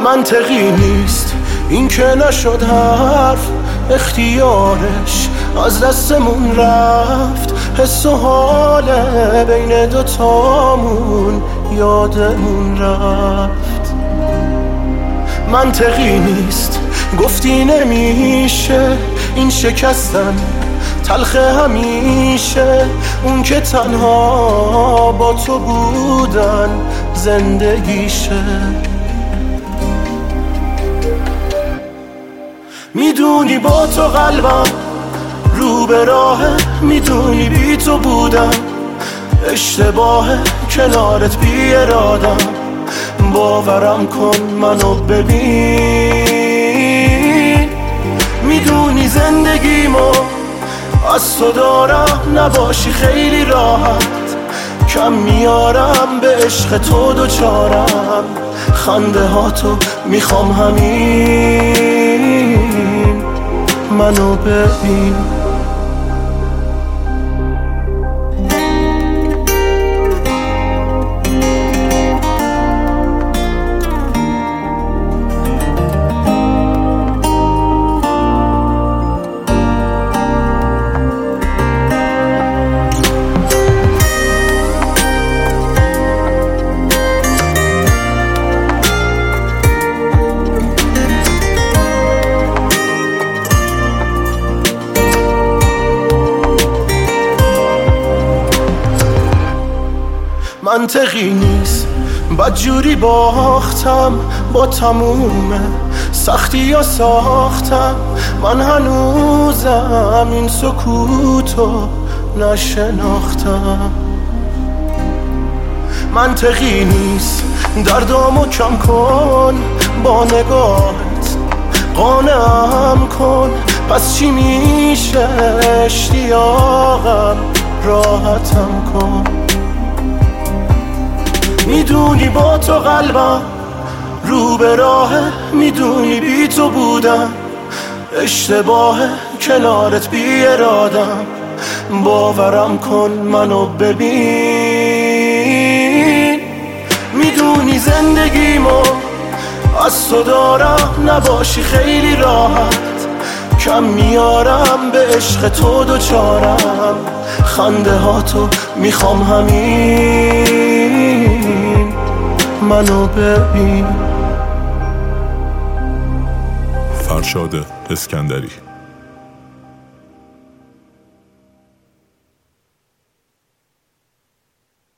منطقی نیست این که نشد حرف، اختیارش از دستمون رفت. حس و حال بین دوتامون یادمون رفت. منطقی نیست گفتی نمیشه این شکستن تلخ همیشه، اون که تنها با تو بودن زندگیشه. میدونی با تو قلبم رو به راهه، میدونی بی تو بودم اشتباهه، کنارت بی ارادم. باورم کن منو ببین، میدونی زندگیمو از تو دارم، نباشی خیلی راحت کم میارم به عشق تو دوچارم. خنده ها تو میخوام همین، منو ببین. منطقی نیست بدجوری باختم، با تموم سختی یا ساختم. من هنوزم این سکوتو نشناختم. منطقی نیست دردامو کم کن با نگاهت، قانعم کن. پس چی میشه اشتیاقم راحتم کن. میدونی با تو قلبم رو به راهه، میدونی بی تو بودم اشتباهه، کنارت بی ارادم. باورم کن منو ببین، میدونی زندگیمو از تو دارم، نباشی خیلی راحت کم میارم به عشق تو دوچارم. خنده ها تو میخوام همین، منو ببین. فرشاد اسکندری.